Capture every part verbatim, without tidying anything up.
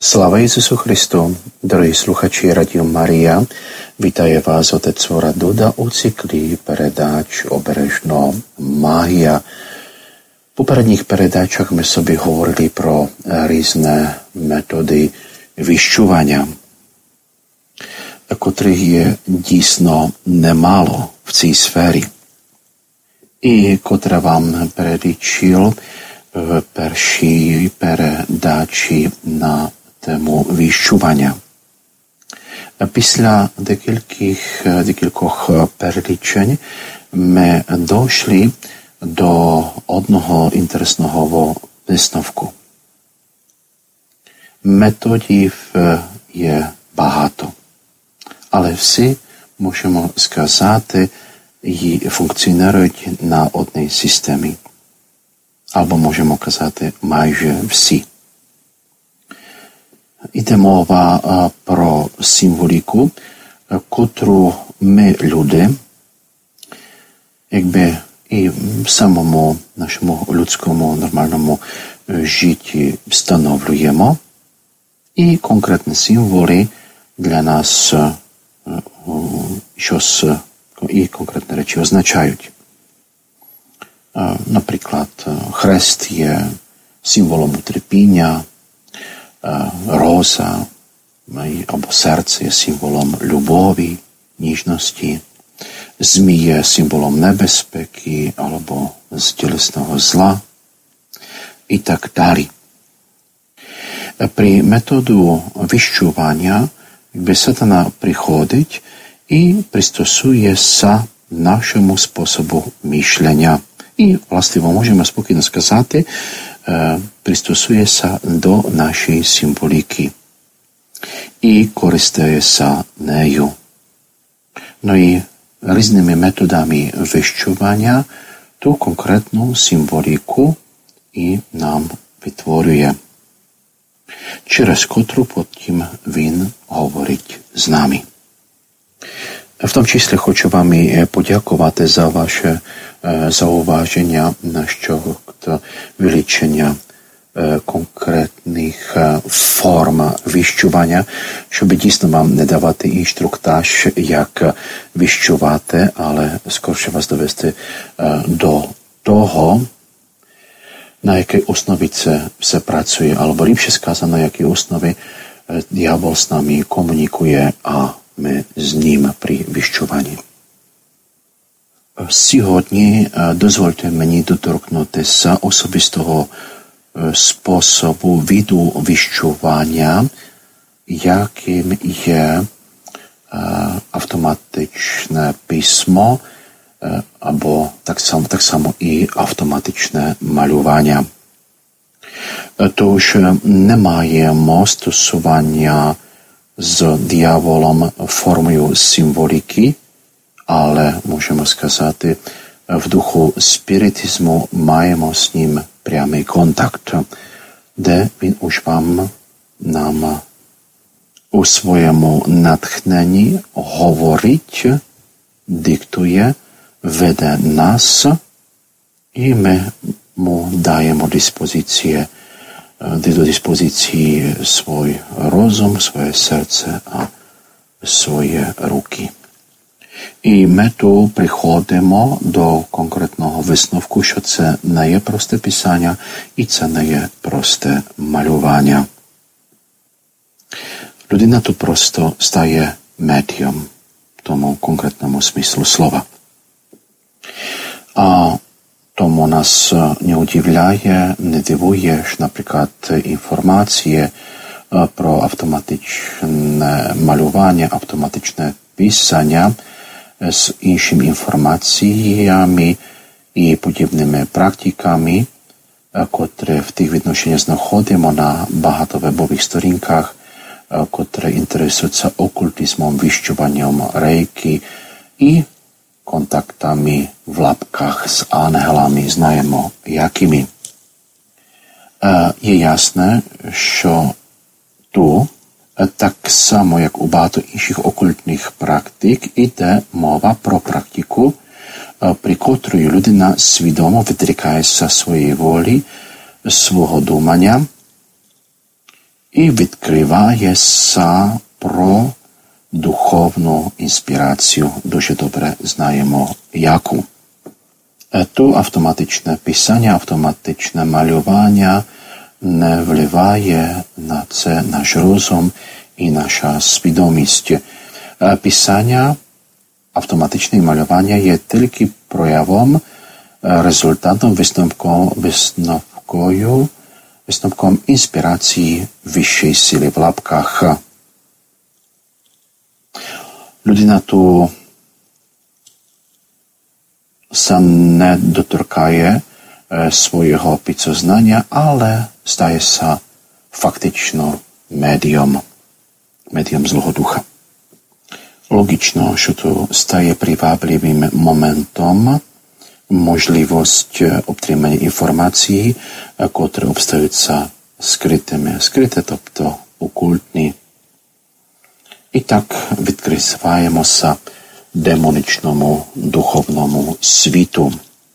Sláva Isusu Christu, dorohí sluchači Rádia Mária, vítaje vás otec Svora Duda u cykli peredáč Oberežno mágia. V poradních peredáčach sme sobie hovorili pro rізne metódy vyšťovania, котрих je дійсно немало в цій сфері, і котре вам перелічив в першій передачі на тему віщування. Після декількох, декількох перелічень ми дійшли до одного інтересного висновку. Методів є багато, але всі, можемо сказати, і функціонують на одній системі. Або можемо казати майже всі. Іде мова про символіку, котру ми, люди, якби і в самому нашому людському нормальному житті встановлюємо, і конкретні символи для нас щось і конкретні речі означають. Наприклад, хрест є символом утерпіння, роза або серце є символом любові, ніжності, змій є символом небезпеки або тілесного зла і так далі. При методу віщування, якби сатана приходить і пристосує се нашому способу мішлення. І, властиво, можемо спокійно сказати, пристосується до нашої символіки і користується нею. Ну і різними методами віщування ту конкретну символіку і нам відтворює, через котру потім він говорить з нами. В тому числі хочу вам і подякувати за ваше зауваження щодо вилічення конкретних форм віщування, щоб дійсно вам не давати інструктаж, як віщувати, але скорше вас довести до того, на якій основі це все працює, або ліпше сказано, на якій основі диявол з нами комунікує, а ми з ним при віщуванні. Сьогодні дозвольте мені доторкнутися особистого способу виду віщування, яким є автоматичне письмо, або так само, так само і автоматичне малювання. Тож не маємо стосування з дияволом формою символіки, але, можемо сказати, в духу спіритизму маємо з ним прямий контакт, де він уж вам, нам у своєму натхненні говорить, диктує, веде нас, і ми му даємо диспозицію, до диспозиції свій розум, своє серце, а свої руки. І ми тут приходимо до конкретного висновку, що це не є просте писання і це не є просте малювання. Людина тут просто стає медіум в тому конкретному смислу слова. А тому нас не удивляє, не дивує, що, наприклад, інформації про автоматичне малювання, автоматичне писання з іншими інформаціями і подібними практиками, котрі в тих відношеннях знаходимо на багато вебових сторінках, котрі інтересуються окультизмом, віщуванням рейки і контактами в лапках з ангелами, знаємо якими. Є ясне, що ту, так само як у багато інших окультних практик, іде мова про практику, при котрій людина свідомо відрікається своєї волі, свого думання і відкриває са про духовну інспірацію. Дуже добре знаємо яку. То автоматичне писання, автоматичне малювання не впливає на це наш розум і наша свідомість. Писання, автоматичне малювання є тільки проявом, результатом, висновком, висновкою, висновком інспірації вищої сили в лапках. Людина tu sa nedotorkає swojego підсознання, але стає sa фактично медіум, медіум злого духа. Логічно, що то стає привабливим моментом можливість отримання інформації, котрі обстаються скритими, скрите, тобто окультні. І так відкриваємося демонічному духовному світу.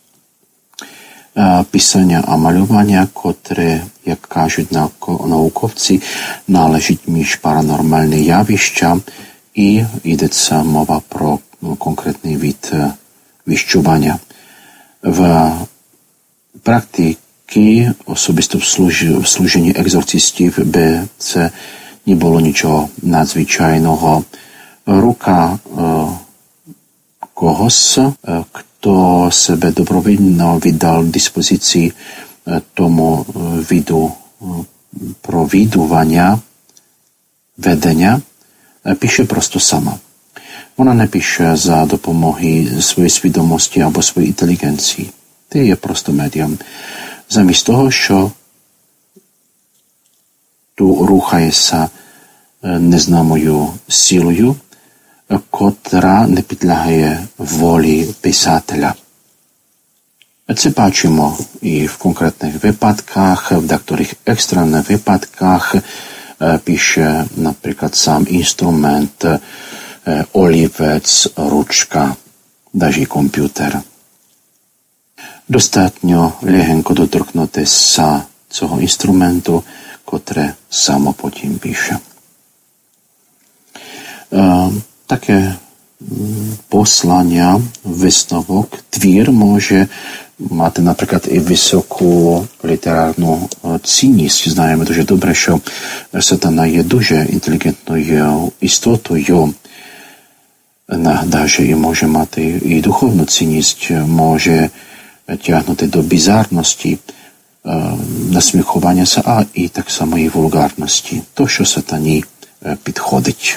Писання а малювання, котре, як кажуть науковці, належить між паранормальні явища, і йдеться мова про конкретний вид віщування. В практиці, особисто в служенні екзорцистів, би це не було нічого надзвичайного. Рука е, когось, е, хто себе добровільно віддав диспозиції е, тому е, виду е, провідування, ведення, е, пише просто сама. Вона не пише за допомогою своєї свідомості або своєї інтелігенції. Це є просто медіум. Замість того, що tu рухається незнаною силою, котра не підлягає волі писателя. Це бачимо і в конкретних випадках, в декотрих екстрених випадках пише, наприклад, сам інструмент, олівець, ручка, навіть комп'ютер. Достатньо легенько доторкнутися цього інструменту, котре само потім пише. Е, таке послання, висновок, твір може мати, наприклад, і високу літерарну цінність. Знаємо дуже добре, що Сатана є дуже інтелігентною істотою, навіть і може мати і духовну цінність, може тягнути до бізарності, насміхуванняся, а і так само і вульгарності. То, що Сатані підходить.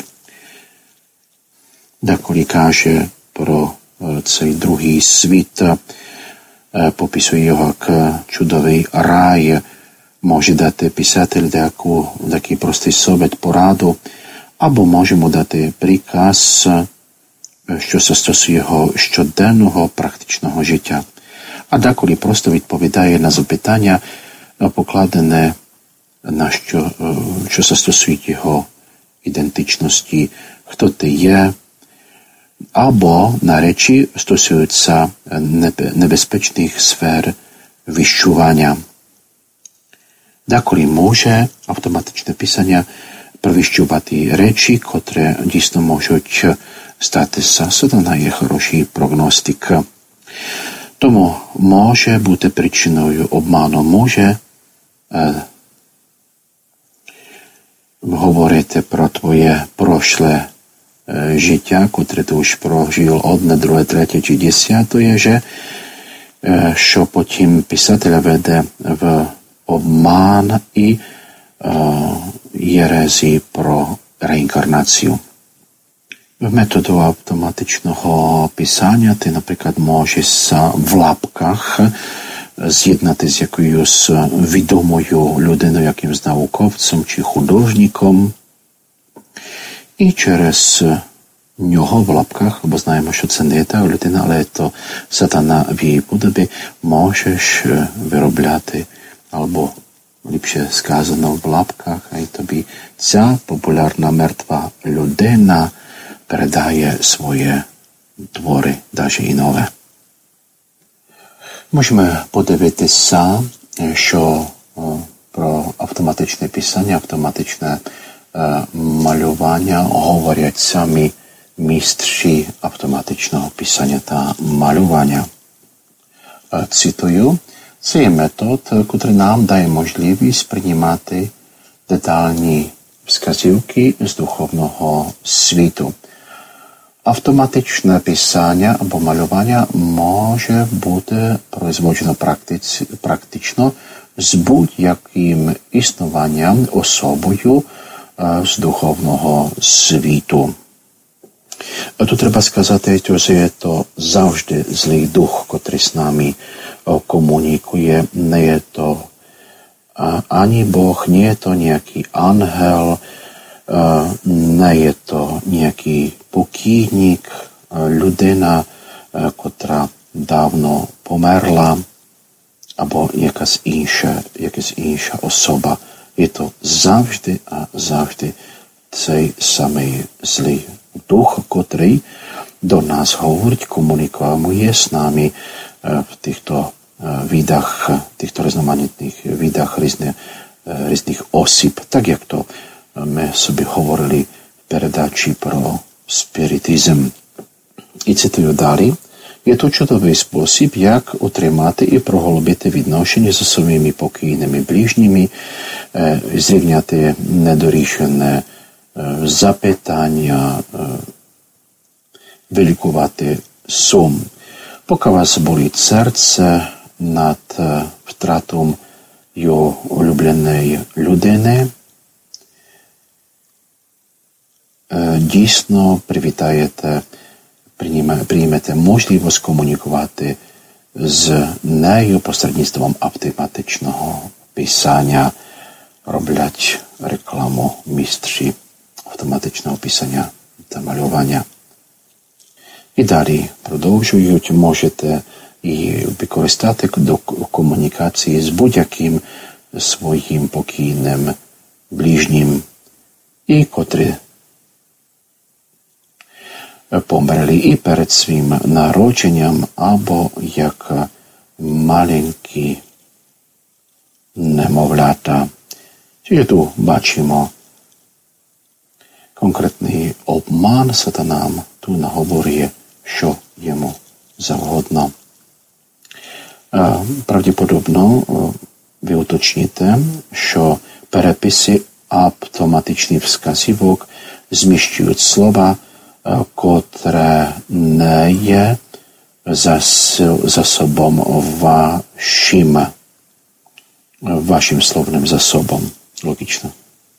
Деколи каже про цей другий світ, пописує його як чудовий рай, може дати писатель деяку, такий простий совет, пораду, або може му дати приказ, що се стосує його щоденного практичного життя. А деколи просто відповідає на запитання, покладене на що, що се стосують його ідентичності, хто ти є, або на речі стосуються небезпечних сфер віщування. Деколи може автоматичне писання провіщувати речі, котрі дійсно можуть статися. Сатана є хороший прогностик. Тому може бути причиною обману, може е, говорити про твоє прошле е, життя, котре ти вже прожив одне, друге, третє чи десяте, же, е, що потім писателя веде в обман і е, єрезі про реінкарнацію. В методу автоматичного писання ти, наприклад, можеш в лапках з'єднати з якоюсь відомою людиною, якимсь науковцем чи художником, і через нього в лапках, бо знаємо, що це не та людина, але то Сатана в її подобі, можеш виробляти, або ліпше сказано в лапках, а й тобі ця популярна мертва людина передає свої твори, навіть і нове. Можемо подивитися, що про автоматичне писання, автоматичне малювання говорять самі містрі автоматичного писання та малювання. Цитую, це є метод, який нам дає можливість приймати детальні вказівки з духовного світу. Автоматичне писання або малювання може бути произведено практично з будь-яким існуванням особою з духовного світу. Тут треба сказати, що є то завжди злий дух, котрий з нами комунікує. Не є то ані Бог, не є то ніякий ангел, не є то ніякий покійник, людина, котра давно померла, або якась інша, якась інша особа. Є то завжди, а завжди цей самий злий дух, котрий до нас говорить, комунікує з нами в тихто видах, тихто різноманітних видах різних, різних осіб, так як то ми собі говорили в передачі про спіритизм. І цитую далі. Є то чудовий спосіб, як утримати і проголубити відношення з своїми покійними ближніми, зрівняти недорішене запитання, вилікувати сум. Поки вас болить серце над втратом його улюбленої людини, дійсно привітаєте, приймете можливість комунікувати з нею посередництвом автоматичного писання, роблять рекламу містрі автоматичного писання та малювання. І далі продовжують, можете і використати до комунікації з будь-яким своїм покійним ближнім, і котрі померли і перед своїм народженням, або як маленькі немовлята. Čiže tu бачимо конкретний обман, сатанам tu наговорює, що йому завгодно. Правдеподобно ви уточніте, що переписи автоматичних вказівок зміщують слова, котре не є засобом вашим, вашим словним засобом. Логічно.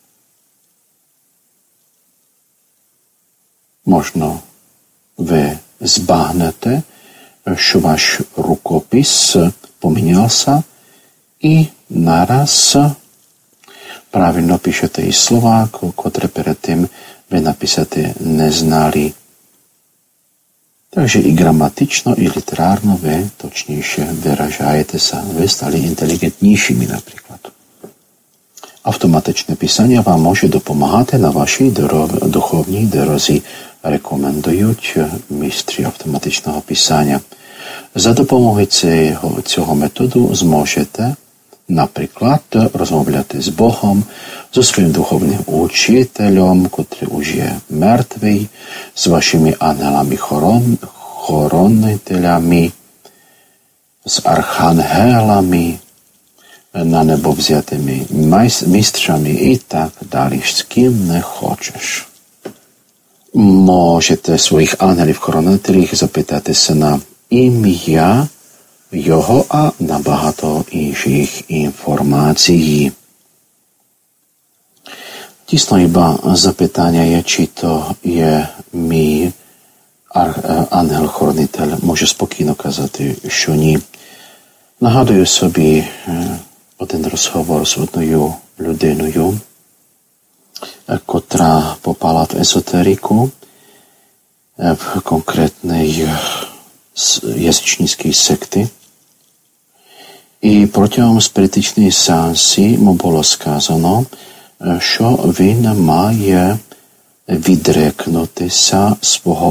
Можна ви збагнете, що ваш рукопис помінявся, і нараз правильно пишете і слова, котре перед тим ви написати не знали. Takže i gramatično, i literárno vy точніше виражаєтеся, ви стали інтелігентнішими, наприклад. Автоматичне писання вам може допомагати на вашій духовній дорозі. Рекомендують майстри автоматичного писання. За допомогою цього, цього методу зможете, наприклад, розмовляти з Богом, зі своїм духовним учителем, котрий уже мертвий, з вашими ангелами-хоронителями, з архангелами, на небо взятими майстрами і так далі, з ким не хочеш. Можете своїх ангелів-хоронителів запитатися на ім'я його, а на багато інших інформацій. Дійсно, іба запитання є, чи то є мій ангел-хоронитель, може спокійно казати, що ні. Нагадую собі один розговор з одною людиною, котра попала в езотерику, в конкретnej язичницькій секти. І протягом спиритичної сеансі му було сказано, що він має відрекнутися свого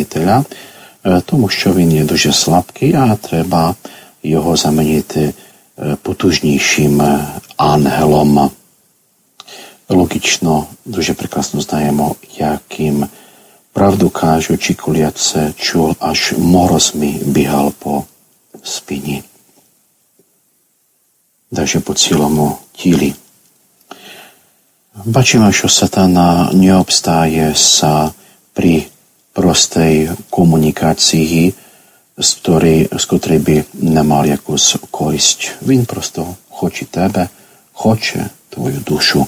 ангела-хоронителя, тому що він є дуже слабкий, а треба його замінити потужнішим ангелом. Логічно, дуже прекрасно знаємо, яким, правду кажучи, Колядце чув, аж мороз ми бігав по спині. Даже по цілому тілі. Бачимо, що сатана не обстає при простій комунікації, з котрої, з котрої би не мав якусь користь. Він просто хоче тебе, хоче твою душу.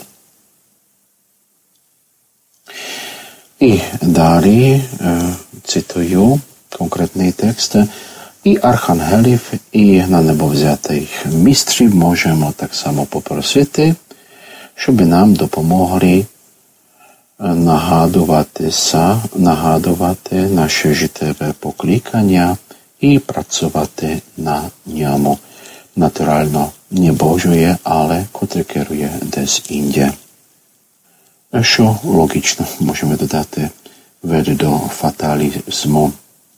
І далі цитую конкретний текст. І архангелів, і на небо взятих містрів можемо так само попросити, щоб нам допомогли нагадуватися, нагадувати наше життєве покликання і працювати на ньому. Натурально не Божує, але котре керує десь інде. Що логічно можемо додати, веде до фаталізму.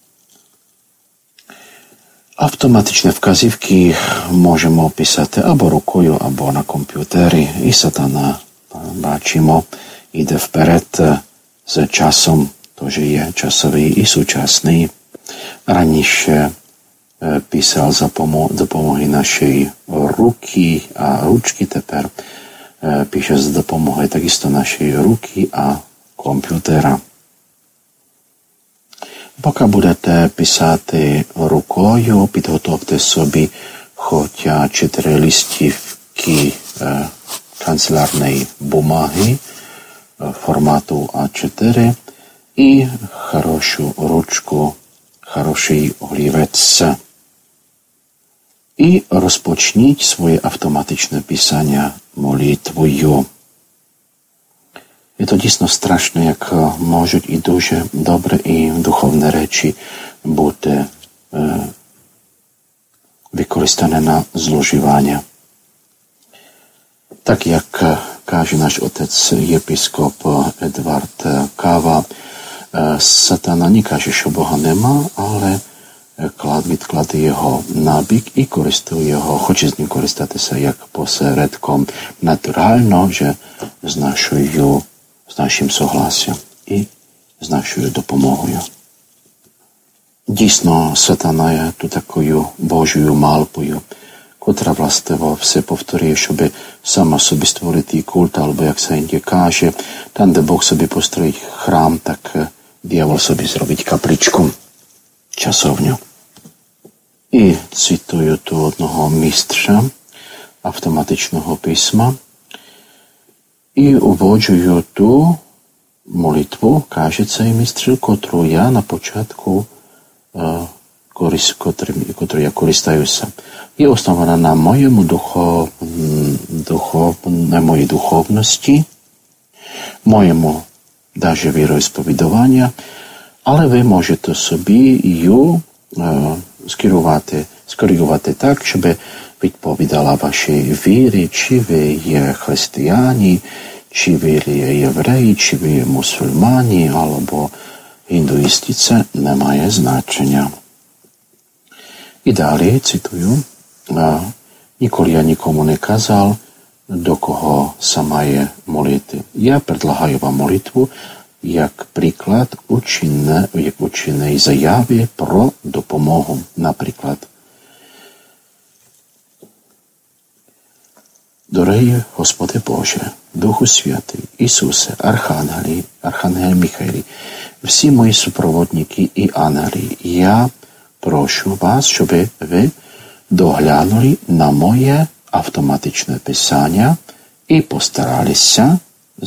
Автоматичні вказівки можемо писати або рукою, або на комп'ютері. І сатана, бачимо, йде вперед з часом, тож є часовий і сучасний. Раніше писав за допомогою нашої руки, а ручки тепер пише за допомогою такісто нашої руки, а комп'ютера. Поки будете писати рукою, підготовте собі хоча чотири листівки е, канцелярної бумаги е, формату а чотири і хорошу ручку, хороший олівець. І розпочніть своє автоматичне писання молитвою. Je to dійсно страшно, як можуть і дуже добре і духовні речі бути е, використані на зловживання. Так як каже наш отець єпископ Едвард Кава, е, сатана не каже, що Бога нема, але клад відкладає його на бік і користує його, хоче з ним користатися як посередком натурально, що з нашою з нашим согласом і з нашою допомогою. Дійсно, сатана є тут такою Божою малпою, котра властиво все повторює, щоб сама собі створити культ, або, як се інді каже, там, де Бог собі построїть храм, так диявол собі зробить капличку, часовню. І цитую ту одного містра автоматичного письма, і уводжую ту молитву, каже цей містр, котру я на початку, котру я користаюся. Є основана на моєму духов, духов, на моїй духовності, моєму даже віросповідування, але ви можете собі її скерувати, скоригувати так, щоб відповідала вашій вірі, чи ви є християні, чи ви є євреї, чи ви є мусульмані, або індуїсти, це не має значення. І далі, цитую, ніколи я нікому не казав, до кого се має молити. Я предлагаю вам молитву, як приклад ученої заяви про допомогу. Наприклад, дорогий Господи Боже, Духу Святий, Ісусе, Архангелі, Архангел Михайлі, всі мої супроводники і ангели, я прошу вас, щоб ви доглянули на моє автоматичне писання і постаралися,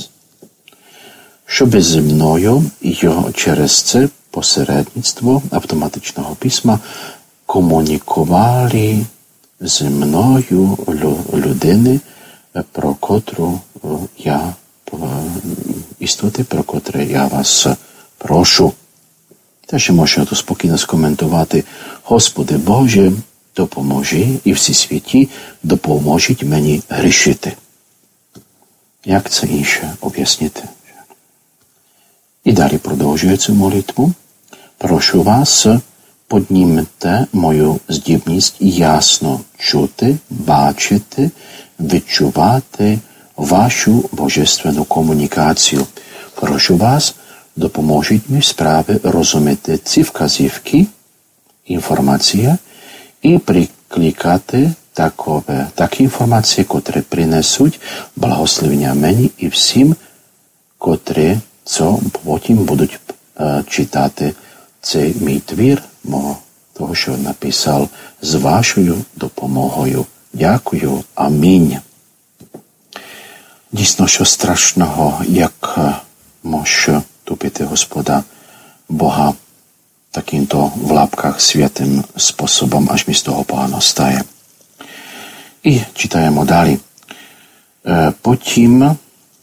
щоб зі мною його через це посередництво автоматичного письма комунікували зі мною людини, про котру я, істоти, про котре я вас прошу. Теж можна тут спокійно скоментувати: Господи Боже, допоможи, і всі святі допоможіть мені грішити. Як це інше об'яснити? І далі продовжує цю молитву. Прошу вас, Поднімете мою здібність ясно чути, бачити, відчувати вашу божественну комунікацію. Прошу вас, допоможіть мені справи розуміти ці вказівки, інформація і прикликати такове, такі інформації, котрі принесуть благословення мені і всім, котрі це потім будуть е, читати цей мій твір, мого, того, що написав з вашою допомогою. Дякую. Амінь. Дійсно, що страшного, як може тупити Господа Бога таким-то в лапках святим способом, аж mi z toho pogano стає. І читаємо далі. Потім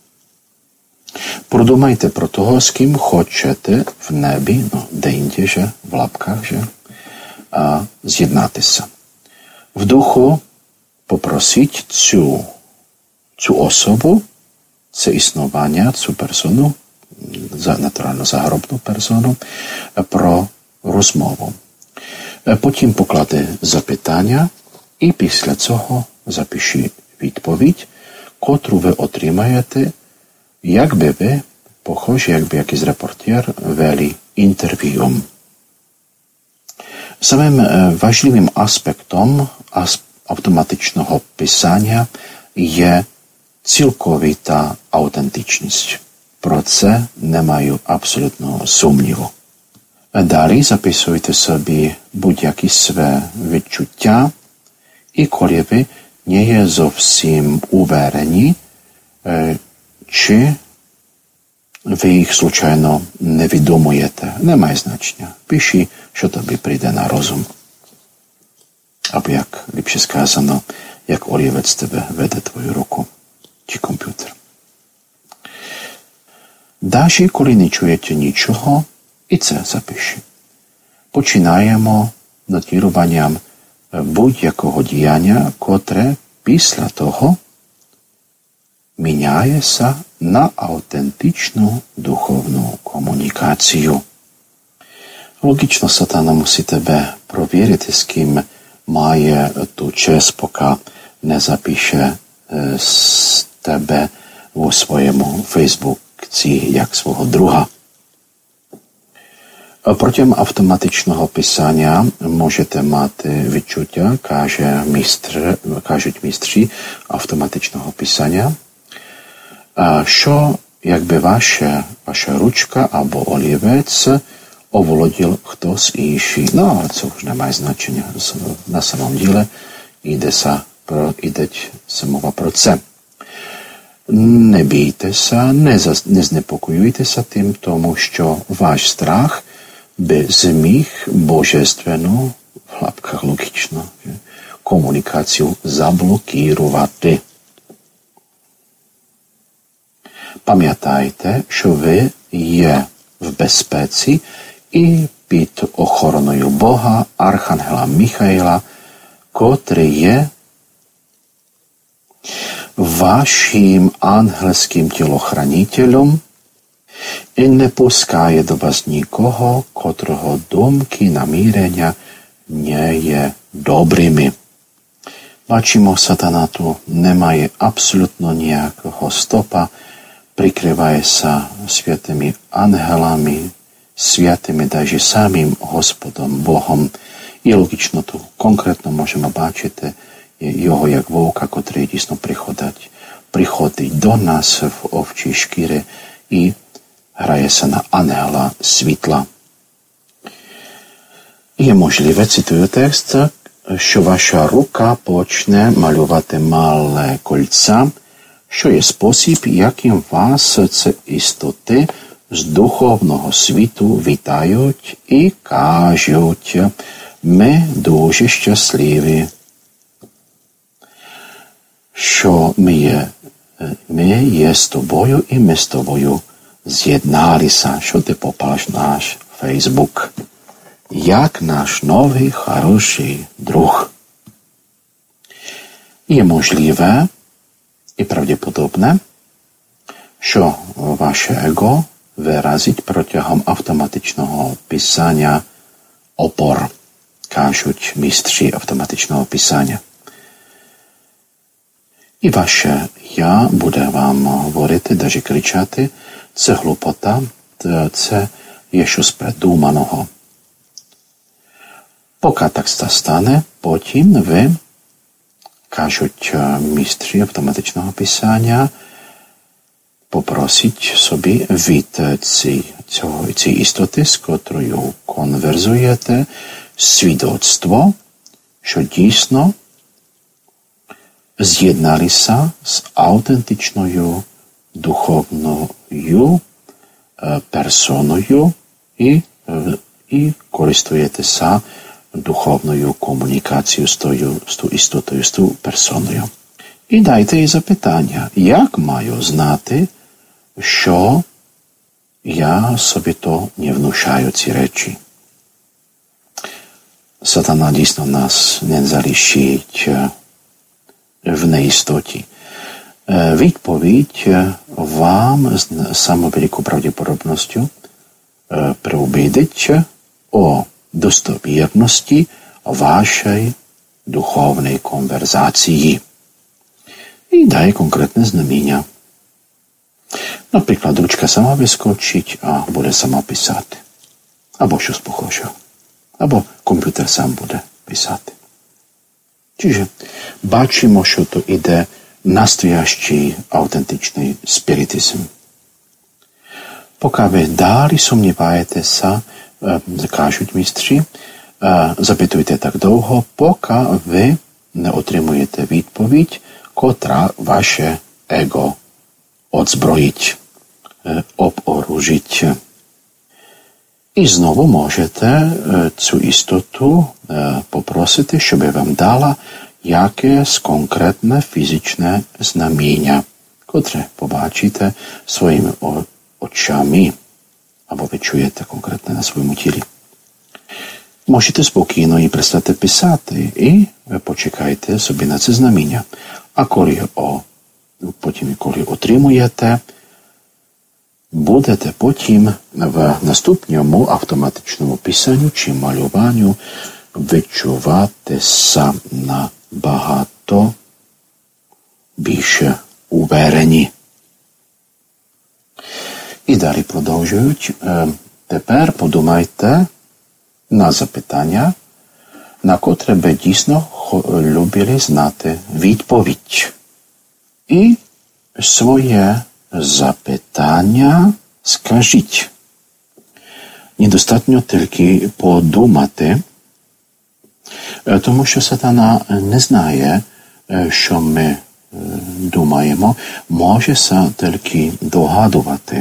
продумайте про того, з ким хочете в небі, ну, де-інде же, в лапках же, а, з'єднатися. В духу попросіть цю, цю особу, це існування, цю персону, за, натурально загробну персону, про розмову. Потім поклади запитання і після цього запишіть відповідь, котру ви отримаєте, якби ви, похожі, якби якийсь репортер, вели інтерв'ю. Самим важливим аспектом автоматичного писання є цілковита аутентичність. Про це не маю абсолютно сумніву. Далі записуйте собі будь-які свої відчуття, і коли ви не є зовсім уверені, чи ви їх, случайно, не відомуєте, немає значення. Пиши, що тобі прийде на розум. Або, як ліпше сказано, як олівець тебе веде твою руку, чи комп'ютер. Далі, коли не чуєте нічого, і це запиши. Починаємо нотіруванням будь-якого діяння, котре після того міняється на аутентичну духовну комунікацію. Логічно, Сатана мусить тебе провірити, з ким має ту честь, поки не запише з тебе у своєму Фейсбуці як свого друга. Протягом автоматичного писання можете мати відчуття, каже містр, кажуть містрі автоматичного писання, що якби ваша, ваша ручка або олівець оволодів хтось інший. Ну, але це вже не має значення. На самом діле йдеться про, йде мова про це. Не бійтеся, не, за, не знепокоюйтеся тим, тому що ваш страх би зміг божественну, в лапках логічно, комунікацію заблокувати. Пам'ятайте, що ви є в безпеці і під охороною Бога, Архангела Михаїла, котрий є вашим ангельським тілохранителем і не пускає до вас нікого, котрого думки, намірення не є добрими. Бачимо, Сатана tu немає абсолютно ніякого стопа, прикривається святими ангелами, святими навіть самим Господом Богом. І логічно тут конкретно можемо бачити його як вовка, котрий дійсно приходить, приходить до нас в овчій шкірі і грається на ангела світла. Є можливе, цитую текст, що ваша рука почне малювати мале кольця, що є спосіб, яким вас ці істоти з духовного світу вітають і кажуть: ми дуже щасливі, що ми є, ми є з тобою і ми з тобою з'єдналися, що ти попаш наш Фейсбук, як наш новий хороший друг. Є можливе і правдоподобне, що ваше его виразить протягом автоматичного писання опор. кажуть містрі автоматичного писання. І ваше «я» буде вам говорити, навіть кричати, це глупота, це є щось придуманого. Поки так стане, потім ви, кажуть містрі автоматичного писання, попросіть собі від цієї істоти, з котрою конверзуєте, свідоцтво, що дійсно з'єдналися з аутентичною духовною персоною і, і користуєтеся духовною комунікацією з тою, з тою істотою, з тою персоною. І дайте їй запитання, як маю знати, що я собі то не внушаю ці речі. Сатана дійсно нас не залишить в неістоті. Відповідь вам з самою великою правдоподобністю приубедить о достовірності вашої духовної конверсації. І дає конкретне знаміння. Наприклад, ручка сама вискочить, а буде сама писати. Або щось похоже. Або комп'ютер сам буде писати. Čiže бачимо, що то іде настоящий, аутентичний спіритизм. Поки ви далі сумніваєтеся, кажуть містрі, запитуйте так довго, поки ви не отримуєте відповідь, котра ваше его озброїть, оборужить. І знову можете цю істоту попросити, щоб вам дала якесь конкретне фізичне знаміння, котре побачите своїми очами, або ви чуєте конкретне на своєму тілі. Можете спокійно і перестати писати, і почекайте собі на це знаміння. А коли, о, потім, коли отримуєте, будете потім в наступному автоматичному писанню чи малюванню відчуватися набагато більше уверені. І далі продовжують. Тепер подумайте на запитання, на котре би дійсно любили знати відповідь. І своє запитання скажіть. Недостатньо тільки подумати, тому що сатана не знає, що ми думаємо, може тільки догадувати.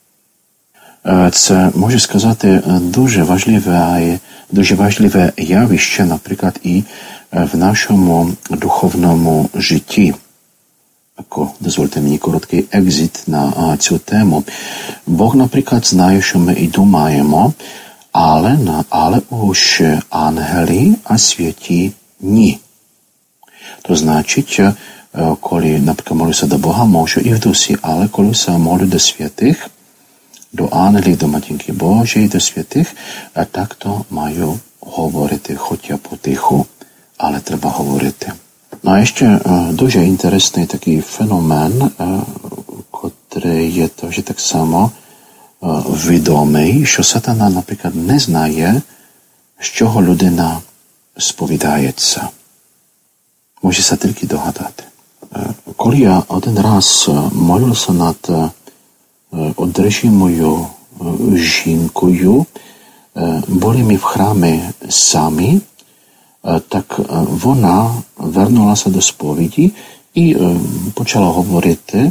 Це, можу сказати, дуже важливе, дуже важливе явище, наприклад, і в нашому духовному житті. Дозвольте мені короткий екзит на цю тему. Бог, наприклад, знає, що ми і думаємо, але, але уж ангели, а святі ні. То значить, коли, наприклад, молюся до Бога, можу і в дусі, але коли се молю до святих, до ангелів, до Матінки Божої, до святих, так то маю говорити, хоча потиху, але треба говорити. Ну, а ще дуже інтересний такий феномен, котрий є теж так само відомий, що сатана, наприклад, не знає, з чого людина сповідається. Може се тільки догадати. Коли я один раз молився над одержимою жінкою, були ми в храмі самі, так вона вернулася до сповіді і почала говорити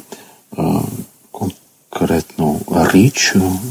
конкретну річ,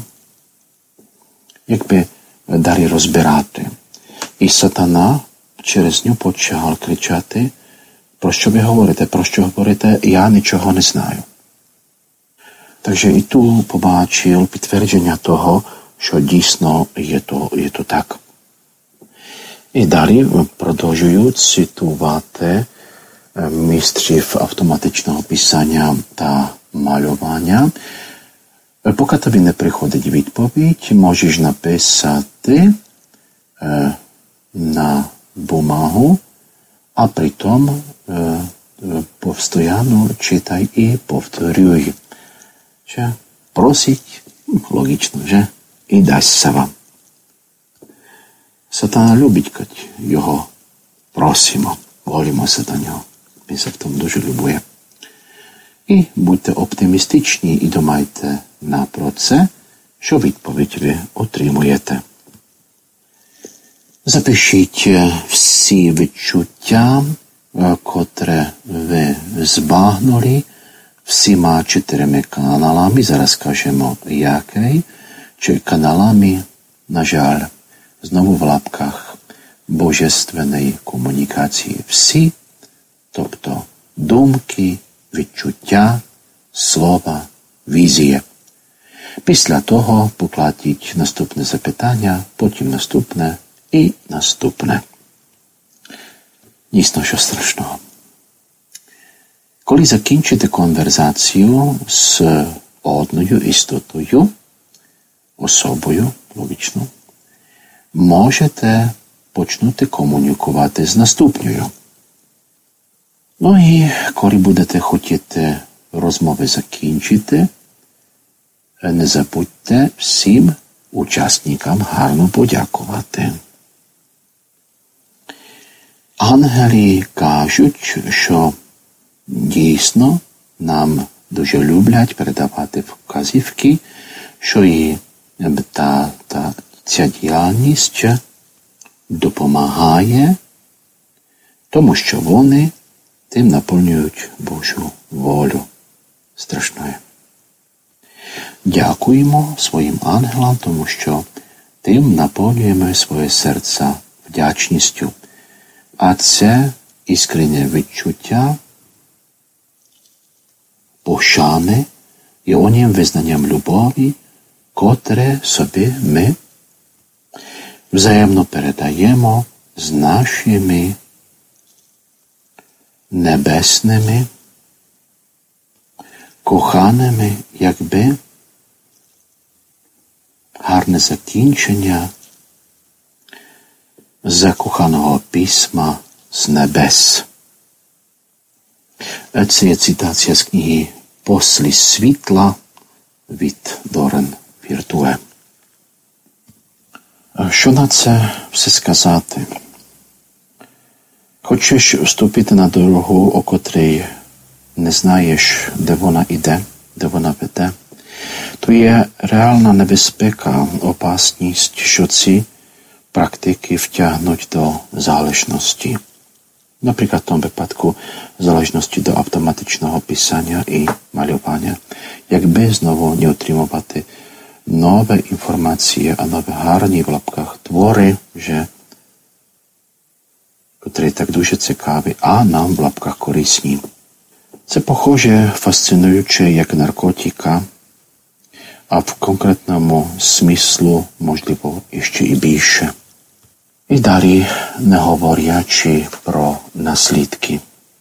якби далі розбирати. І сатана через нього почав кричати: про що ви говорите, про що говорите, я нічого не знаю. Takže i tu побачив підтвердження того, що дійсно є то, є то так. І далі продовжують цитувати містрів автоматичного писання та малювання. Поки тобі не приходить відповідь, можеш написати na bumahu a pritom e, povstojano čitaj i povtorjuj. Že prosiť, logično, že? I dať sa vám. Satana ľúbiť, keď jeho prosimo, volimo sa do neho. My sa v tom дуже ľubuje. I buďte optimističní і думайте на про це, що відповідь ви отримуєте. Запишіть всі відчуття, котре ви збагнули всіма чотирими каналами, зараз скажемо який, чи каналами, на жаль, знову в лапках божественної комунікації всі, тобто думки, відчуття, слова, візія. Після того покладіть наступне запитання, потім наступне і наступне. Дійсно, що страшного. Коли закінчите конверсацію з одною істотою, особою, логічно, можете почнути комунікувати з наступною. Ну і коли будете хотіти розмови закінчити, не забудьте всім учасникам гарно подякувати. Ангели кажуть, що дійсно нам дуже люблять передавати вказівки, що і та, та, ця діяльність допомагає, тому що вони тим наповнюють Божу волю. Страшно є. Дякуємо своїм ангелам, тому що тим наповнюємо своє серце вдячністю. А це іскренне відчуття пошани і онім визнанням любові, котре собі ми взаємно передаємо з нашими небесними, коханими, якби гарне закінчення закоханого письма з небес. Це є цитація з книги «Послі світла» від Дорен Віртуе. Що на це все сказати? Хочеш вступити на дорогу, о котрій не знаєш, де вона іде, де вона веде, то є реальна небезпека, опасність, що ці практики втягнуть до залежності. Наприклад, в тому випадку залежності до автоматичного писання і малювання. Якби знову не отримувати нові інформації, а нові гарні в лапках твори, вже котрі так дуже цікаві, а нам в лапках корисні. Це похоже, фасцинуюче, як наркотика, а в конкретному смислу, можливо, іще і більше. І далі, не говорячи про наслідки.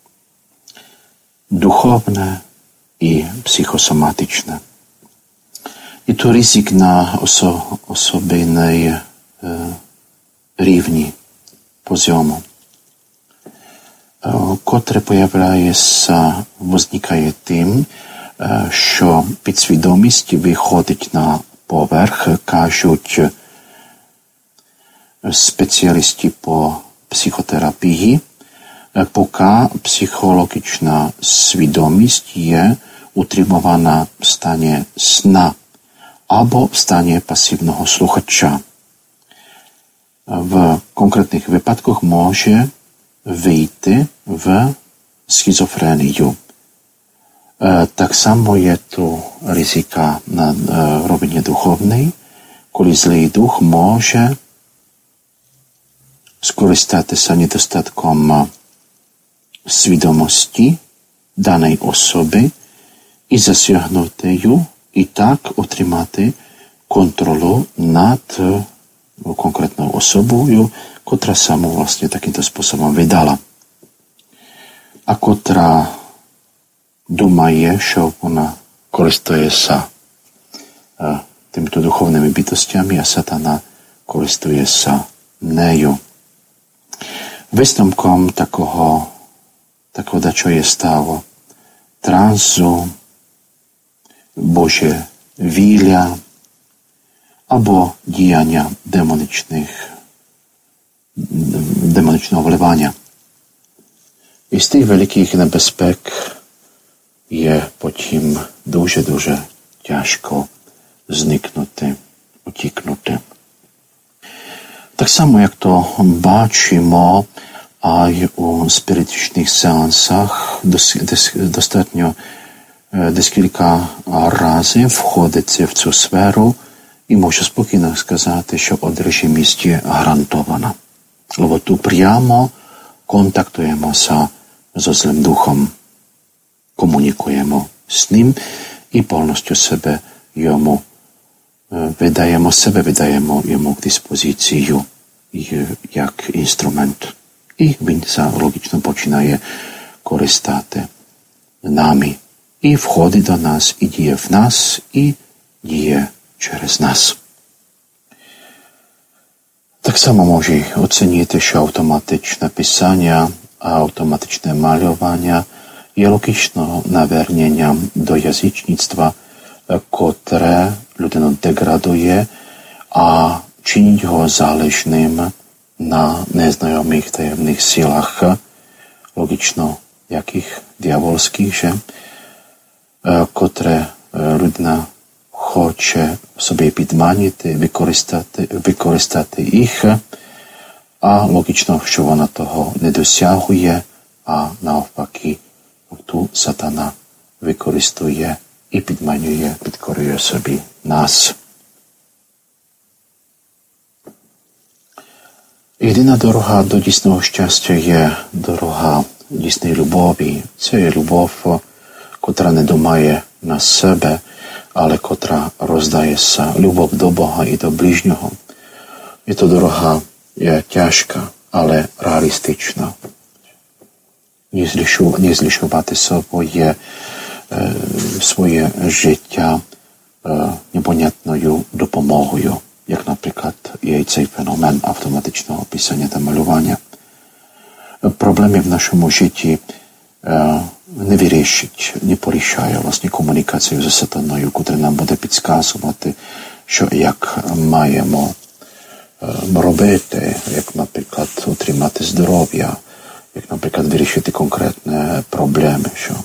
Духовне і психосоматичне. І то ризик на осо, особинnej е, рівні, позьому, е, котре появляється, возникає тим, е, що підсвідомість виходить на поверх, кажуть спеціалісти по психотерапії, поки психологічна свідомість є утримувана в стані сна або в стані пасивного слухача. В конкретних випадках може вийти в schizofrenію. Так само є tu rizika na rovině duchovnej, коли злий дух може скористатися недостатком свідомості даної особи і засягнути її, і так отримати контролю над конкретною особою, котра саму власне таким способом видала. А котра думає, що вона користується тимito duchovnými bytostiami a Satana користується нею. Висновком такого, такого, що є стало, трансу, Божа віля або діяння демонічних, демонічного вливання. І з тих великих небезпек є потім дуже-дуже тяжко зникнути, утікнути. Так само, як то бачимо, а й у спиритичних сеансах достатньо десь кілька разів входиться в цю сферу і можу спокійно сказати, що одержимість є гарантована. Бо тут прямо контактуємося з злим духом, комунікуємо з ним і повністю себе йому видаємо, себе видаємо йому к диспозицію як інструмент. І він логічно починає користати нами. І входить до нас, і діє в нас, і діє через нас. Так само може оцінити, що автоматичне писання, автоматичне малювання є логічно наверненням до язичництва, котре людину деградує, а чинить його залежним на незнайомих таємних силах, логічно яких диявольських, že? Котре людина хоче в собі підманити, використати, використати їх, а логічно, що вона того не досягує, а навпаки, ту сатана використовує і підманює, підкорює собі нас. Єдина дорога до дійсного щастя є дорога дійсної любові. Це є любов, котра не думає на себе, але котра роздається. Любов до Бога і до ближнього. І то дорога є тяжка, але реалістична. Не злішувати своє, своє життя непонятною допомогою, як, наприклад, є цей феномен автоматичного писання та малювання. Проблеми в нашому житті не вирішить, не порішає власне комунікацію з сатаною, котра нам буде підказувати, що як маємо робити, як, наприклад, отримати здоров'я, як, наприклад, вирішити конкретні проблеми, що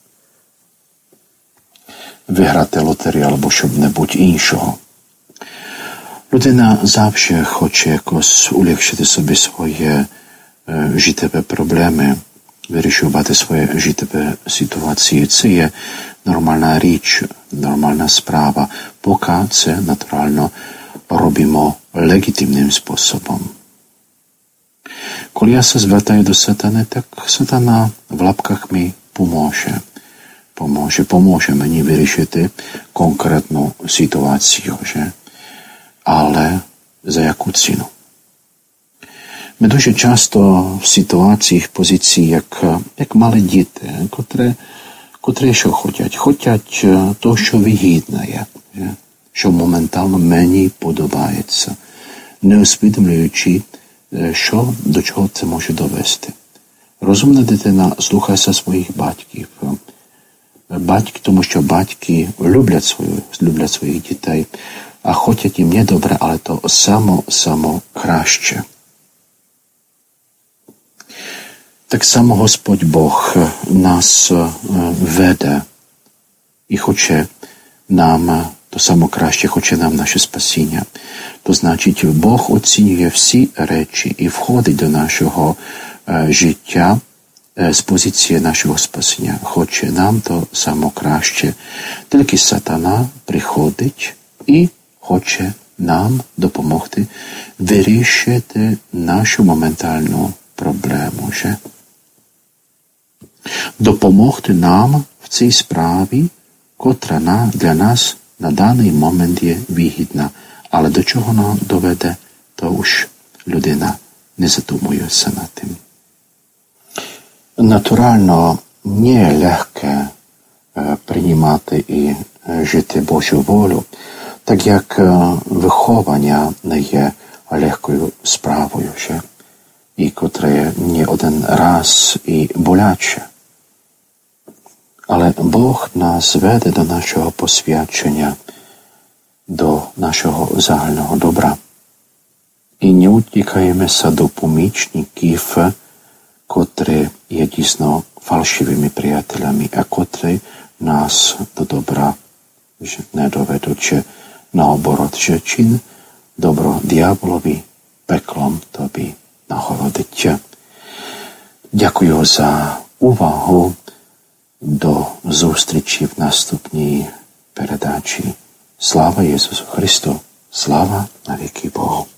виграти лотерію або щоб-небудь іншого. Людина завжди хоче якось улегшити собі свої е, життєві проблеми, вирішувати свої життєві ситуації. Це є нормальна річ, нормальна справа, поки це натурально робимо легітимним способом. Коли я се звертаю до сатани, так сатана в лапках mi поможе. Поможе, поможе мені вирішити конкретну ситуацію, že? Але за яку ціну? Ми дуже часто в ситуаціях, позиції, як, як малі діти, котрі, котрі що хочуть? Хочуть то, що вигідне, що моментально мені подобається, не усвідомлюючи, що, до чого це може довести. Розумна дитина слухається своїх батьків. Батьки, тому що батьки люблять, свою, люблять своїх дітей, а хочуть їм не добре, але то само-само краще. Так само Господь Бог нас веде і хоче нам то само краще, хоче нам наше спасіння. То значить, Бог оцінює всі речі і входить до нашого е, життя з позиції нашого спасіння. Хоче нам то само краще. Тільки сатана приходить і хоче нам допомогти вирішити нашу моментальну проблему. Že? Допомогти нам в цій справі, котра для нас на даний момент є вигідна. Але до чого нам доведе, то уж людина не задумується над тим. Натурально не є легке приймати і жити Божу волю, так як виховання не є легкою справою. Že? і котре не один раз і боляче. Але Бог нас веде до нашого посвячення, до нашого загального добра. І не утікаємося до помічників, котрі є дійсно фальшивими приятелями, а котрі нас до добра не доведуть, чи наоборот, що чин добро дьяволові, пеклом тобі нагородить. Дякую за увагу. До зустрічі в наступній передачі. Слава Ісусу Христу! Слава навіки Богу!